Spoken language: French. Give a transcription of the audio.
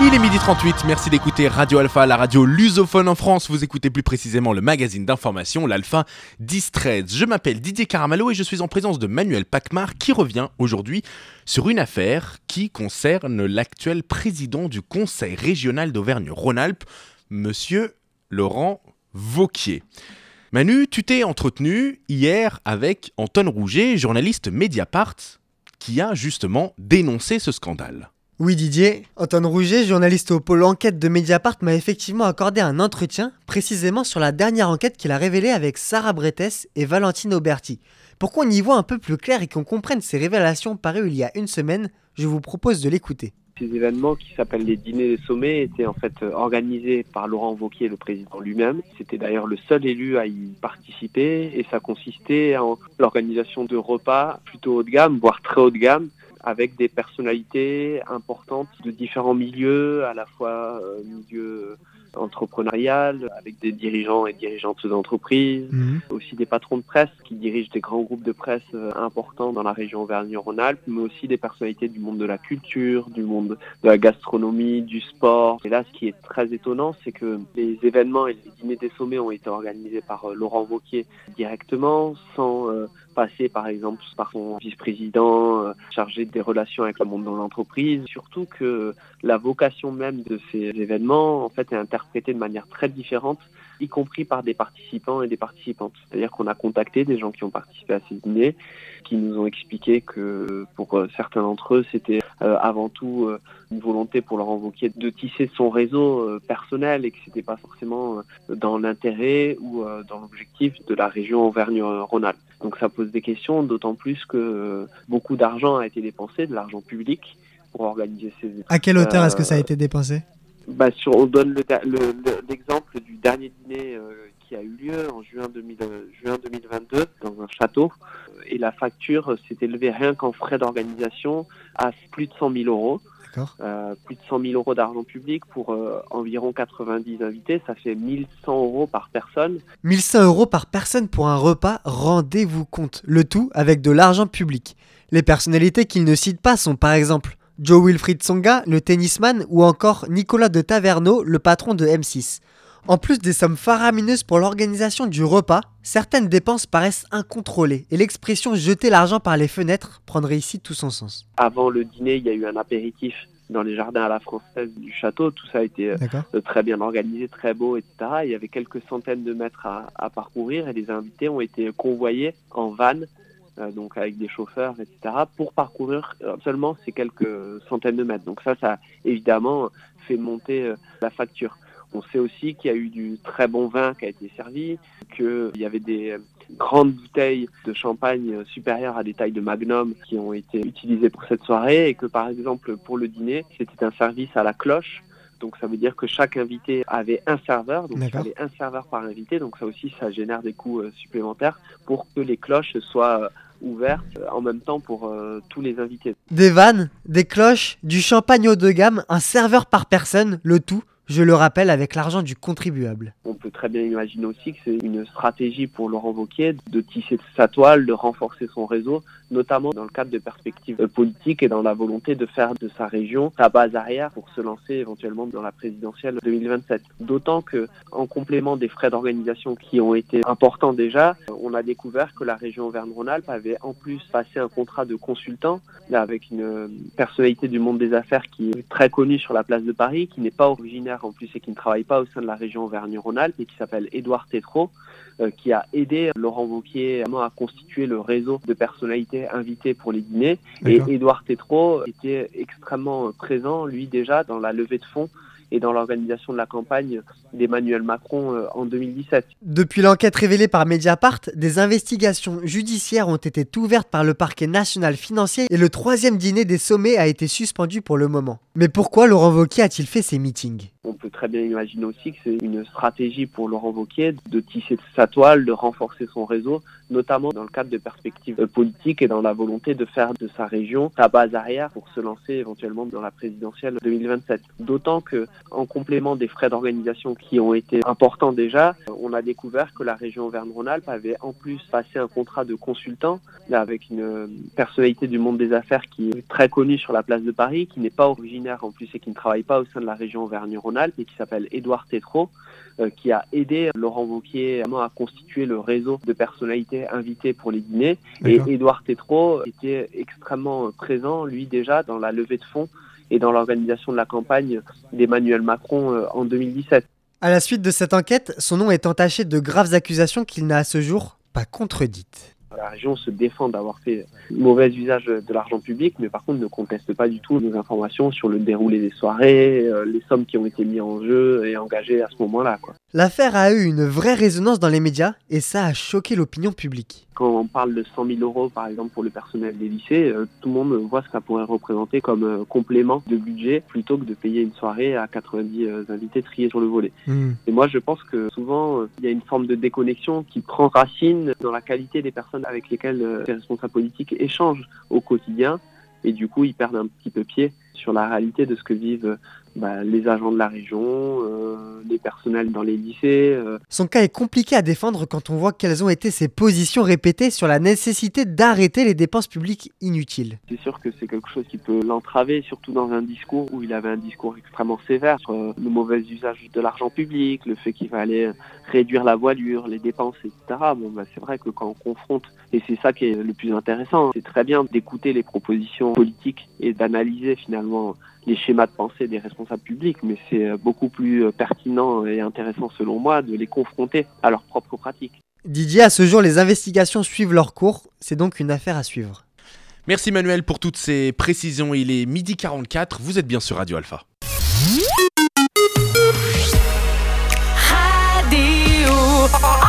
Il est 12h38, merci d'écouter Radio Alpha, la radio lusophone en France. Vous écoutez plus précisément le magazine d'information, l'Alpha 10-13. Je m'appelle Didier Caramallo et je suis en présence de Manuel Pacmar qui revient aujourd'hui sur une affaire qui concerne l'actuel président du Conseil régional d'Auvergne-Rhône-Alpes, Monsieur Laurent Wauquiez. Manu, tu t'es entretenu hier avec Anton Rouget, journaliste Mediapart, qui a justement dénoncé ce scandale. Oui Didier, Anton Rouget, journaliste au pôle enquête de Mediapart, m'a effectivement accordé un entretien, précisément sur la dernière enquête qu'il a révélée avec Sarah Bretes et Valentine Auberti. Pour qu'on y voit un peu plus clair et qu'on comprenne ces révélations parues il y a une semaine, je vous propose de l'écouter. Ces événements qui s'appellent les dîners des sommets étaient en fait organisés par Laurent Wauquiez, le président lui-même. C'était d'ailleurs le seul élu à y participer et ça consistait en l'organisation de repas plutôt haut de gamme, voire très haut de gamme, avec des personnalités importantes de différents milieux, à la fois milieu entrepreneurial, avec des dirigeants et dirigeantes d'entreprises, aussi des patrons de presse qui dirigent des grands groupes de presse importants dans la région Auvergne-Rhône-Alpes, mais aussi des personnalités du monde de la culture, du monde de la gastronomie, du sport. Et là, ce qui est très étonnant, c'est que les événements et les dîners des sommets ont été organisés par Laurent Wauquiez directement, sans passer par exemple par son vice-président chargé des relations avec le monde de l'entreprise. Surtout que la vocation même de ces événements en fait est interprétée de manière très différente, y compris par des participants et des participantes. C'est-à-dire qu'on a contacté des gens qui ont participé à ces dîners, qui nous ont expliqué que pour certains d'entre eux, c'était avant tout une volonté pour Laurent Wauquiez de tisser son réseau personnel et que c'était pas forcément dans l'intérêt ou dans l'objectif de la région Auvergne-Rhône-Alpes. Donc ça pose des questions, d'autant plus que beaucoup d'argent a été dépensé, de l'argent public, pour organiser ces événements. À quelle hauteur est-ce que ça a été dépensé ? On donne l'exemple du dernier dîner qui a eu lieu en juin 2022 dans un château. Et la facture s'est élevée rien qu'en frais d'organisation à plus de 100 000 euros. D'accord. Plus de 100 000 euros d'argent public pour environ 90 invités. Ça fait 1 100 euros par personne. 1 100 euros par personne pour un repas, rendez-vous compte. Le tout avec de l'argent public. Les personnalités qu'il ne cite pas sont par exemple Joe Wilfried Tsonga, le tennisman, ou encore Nicolas de Taverneau, le patron de M6. En plus des sommes faramineuses pour l'organisation du repas, certaines dépenses paraissent incontrôlées et l'expression « jeter l'argent par les fenêtres » prendrait ici tout son sens. Avant le dîner, il y a eu un apéritif dans les jardins à la française du château. Tout ça a été très bien organisé, très beau, etc. Il y avait quelques centaines de mètres à parcourir et les invités ont été convoyés en van, donc avec des chauffeurs, etc., pour parcourir seulement ces quelques centaines de mètres. Donc ça évidemment fait monter la facture. On sait aussi qu'il y a eu du très bon vin qui a été servi, qu'il y avait des grandes bouteilles de champagne supérieures à des tailles de Magnum qui ont été utilisées pour cette soirée et que par exemple pour le dîner, c'était un service à la cloche. Donc ça veut dire que chaque invité avait un serveur, donc il fallait un serveur par invité. Donc ça aussi, ça génère des coûts supplémentaires pour que les cloches soient ouvertes en même temps pour tous les invités. Des vannes, des cloches, du champagne haut de gamme, un serveur par personne, le tout, je le rappelle, avec l'argent du contribuable. On peut très bien imaginer aussi que c'est une stratégie pour Laurent Wauquiez de tisser sa toile, de renforcer son réseau, notamment dans le cadre de perspectives politiques et dans la volonté de faire de sa région sa base arrière pour se lancer éventuellement dans la présidentielle 2027. D'autant que, en complément des frais d'organisation qui ont été importants déjà, on a découvert que la région Auvergne-Rhône-Alpes avait en plus passé un contrat de consultant avec une personnalité du monde des affaires qui est très connue sur la place de Paris, qui n'est pas originaire en plus et qui ne travaille pas au sein de la région Auvergne-Rhône-Alpes et qui s'appelle Édouard Tétrault, qui a aidé Laurent Wauquiez à constituer le réseau de personnalités invitées pour les dîners. D'accord. Et Édouard Tétrault était extrêmement présent, lui déjà, dans la levée de fonds et dans l'organisation de la campagne d'Emmanuel Macron en 2017. Depuis l'enquête révélée par Mediapart, des investigations judiciaires ont été ouvertes par le parquet national financier et le 3e dîner des sommets a été suspendu pour le moment. Mais pourquoi Laurent Wauquiez a-t-il fait ces meetings ? On peut très bien imaginer aussi que c'est une stratégie pour Laurent Wauquiez de tisser sa toile, de renforcer son réseau, notamment dans le cadre de perspectives politiques et dans la volonté de faire de sa région sa base arrière pour se lancer éventuellement dans la présidentielle 2027. D'autant que, En complément des frais d'organisation qui ont été importants déjà, on a découvert que la région Auvergne-Rhône-Alpes avait en plus passé un contrat de consultant avec une personnalité du monde des affaires qui est très connue sur la place de Paris, qui n'est pas originaire en plus et qui ne travaille pas au sein de la région Auvergne-Rhône-Alpes et qui s'appelle Édouard Tétrault, qui a aidé Laurent Wauquiez à constituer le réseau de personnalités invitées pour les dîners. D'accord. Et Édouard Tétrault était extrêmement présent, lui déjà, dans la levée de fonds et dans l'organisation de la campagne d'Emmanuel Macron en 2017. À la suite de cette enquête, son nom est entaché de graves accusations qu'il n'a à ce jour pas contredites. La région se défend d'avoir fait mauvais usage de l'argent public, mais par contre ne conteste pas du tout nos informations sur le déroulé des soirées, les sommes qui ont été mises en jeu et engagées à ce moment-là, quoi. L'affaire a eu une vraie résonance dans les médias et ça a choqué l'opinion publique. Quand on parle de 100 000 euros, par exemple, pour le personnel des lycées, tout le monde voit ce que ça pourrait représenter comme complément de budget plutôt que de payer une soirée à 90 invités triés sur le volet. Et moi, je pense que souvent, il y a une forme de déconnexion qui prend racine dans la qualité des personnes avec lesquelles les responsables politiques échangent au quotidien. Et du coup, ils perdent un petit peu pied sur la réalité de ce que vivent les agents de la région, les personnels dans les lycées. Son cas est compliqué à défendre quand on voit quelles ont été ses positions répétées sur la nécessité d'arrêter les dépenses publiques inutiles. C'est sûr que c'est quelque chose qui peut l'entraver, surtout dans un discours où il avait un discours extrêmement sévère sur le mauvais usage de l'argent public, le fait qu'il fallait réduire la voilure, les dépenses, etc. C'est vrai que quand on confronte, et c'est ça qui est le plus intéressant, c'est très bien d'écouter les propositions politiques et d'analyser finalement les schémas de pensée des responsables publics, mais c'est beaucoup plus pertinent et intéressant selon moi de les confronter à leurs propres pratiques. Didier, à ce jour, les investigations suivent leur cours, c'est donc une affaire à suivre. Merci Manuel pour toutes ces précisions. Il est 12h44, vous êtes bien sur Radio Alpha. Radio